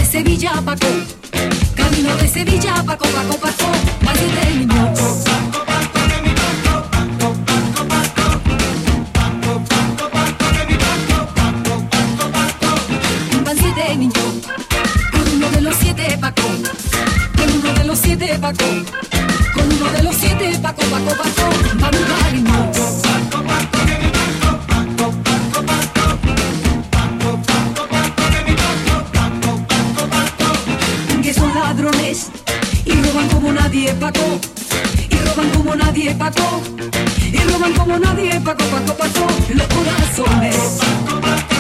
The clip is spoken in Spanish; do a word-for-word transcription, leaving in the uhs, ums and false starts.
de Sevilla a Paco, camino de Sevilla a Paco, Paco, Paco, van siete niños. Van siete niños, con uno de los siete Paco, con uno de los siete Paco, con uno de los siete Paco, Paco, Paco, van un cariño. Ladrones y roban como nadie, Paco, y roban como nadie, Paco, y roban como nadie, Paco, Paco, Paco, los corazones.